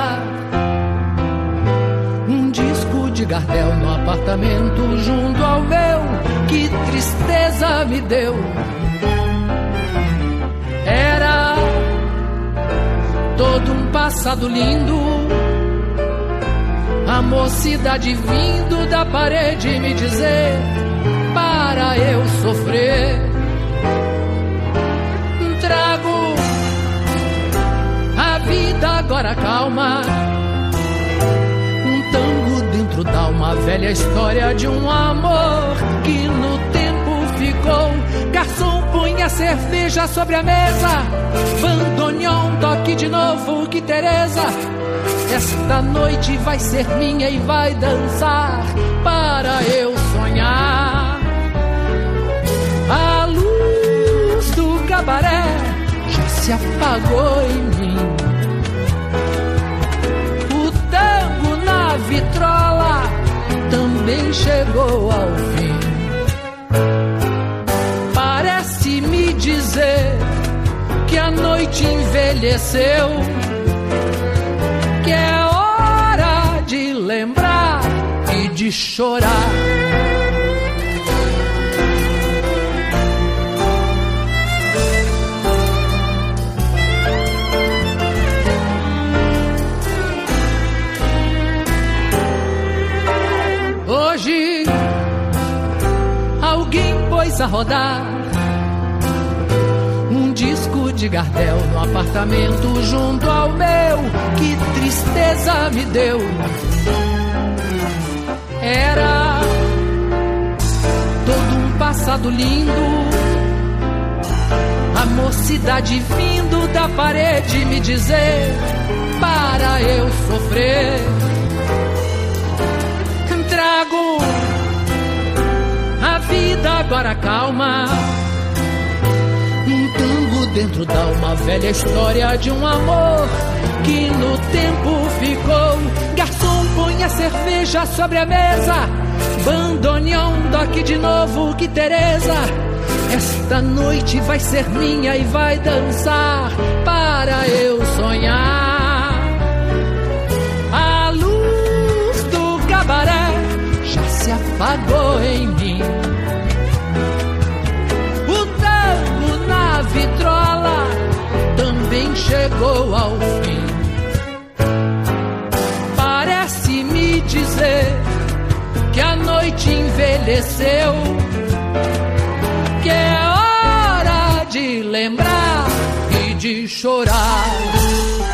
rodar. Um disco de Gardel no apartamento junto ao meu, que tristeza me deu. Era todo um passado lindo, a mocidade vindo da parede me dizer para eu sofrer. Trago a vida agora calma, um tango dentro da uma velha história de um amor que no tempo ficou. Garçom, põe a cerveja sobre a mesa, bandoneon, toque de novo, que Teresa. Esta noite vai ser minha e vai dançar para eu sonhar. A luz do cabaré já se apagou em mim. O tango na vitrola também chegou ao fim. Parece me dizer que a noite envelheceu, que é hora de lembrar e de chorar. Hoje alguém pôs a rodar um disco de Gardel no apartamento junto ao meu, que tristeza me deu. Era todo um passado lindo, a mocidade vindo da parede me dizer para eu sofrer. Trago a vida agora calma, um tango dentro da uma velha história de um amor que no tempo ficou. Garçom, põe a cerveja sobre a mesa, bandoneon, toque de novo, que Teresa. Esta noite vai ser minha e vai dançar para eu sonhar. A luz do cabaré já se apagou em mim. O tango na vitrola também chegou ao fim. Parece me dizer que a noite envelheceu, que é hora de lembrar e de chorar.